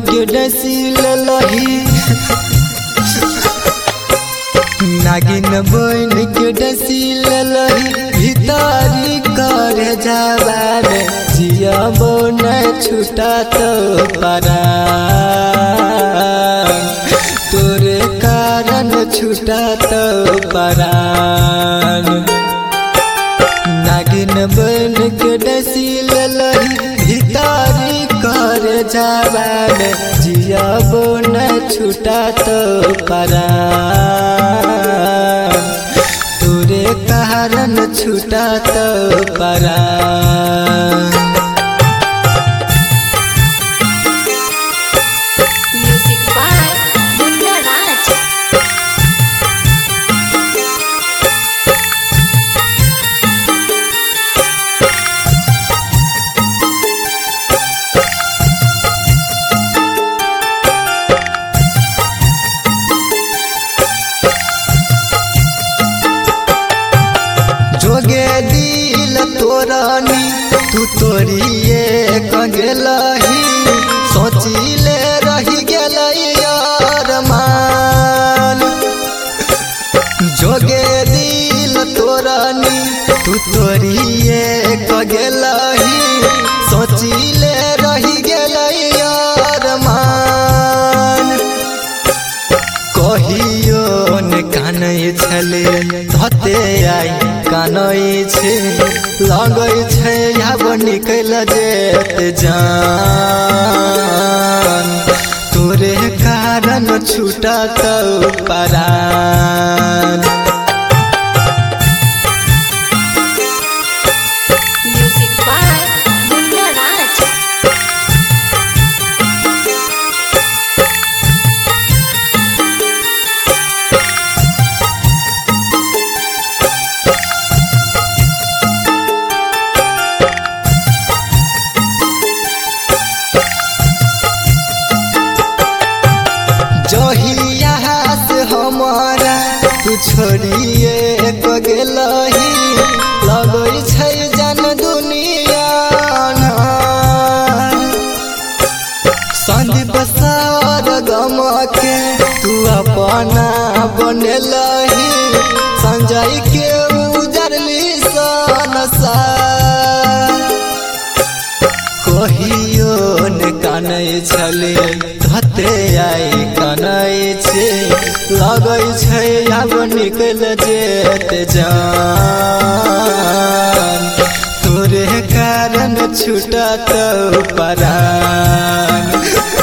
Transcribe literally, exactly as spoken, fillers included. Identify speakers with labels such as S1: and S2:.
S1: के डसी ललही नागिन बन के डसी ललही भितारी कर जाबार जिया बन छूटा तो परान तोरे कारण छूटा तो परान नागिन बन के डसी ललही भितारी कर जाबार जिया बन छूटा तो परान तोरे कारण छूटा तो परान।
S2: Music by Munna Raj.
S1: जोगे दिल तोरानी तू तोरिए गेलही सोचिले रही गेल यार मान जोगे दिल तोरानी तू तोरिए गेलही सोचिले रही गेल यार मान कहियो ने कानै छले धते आई कानै छे लगै छै आब निकल जेत जान तोरे कारण छूटा तो परान।
S2: Music by Munna Raj.
S1: जहिया से हमारा तू छोड़िए गेलही लगै छै जन दुनिया संदीप सार गम के तू अपना बनलही संजय के उजरली संसार कहियो ने कानै छले धते आई कानै छे लगै छै आब निकल जेत जान तोरे कारण छूटा तो परान।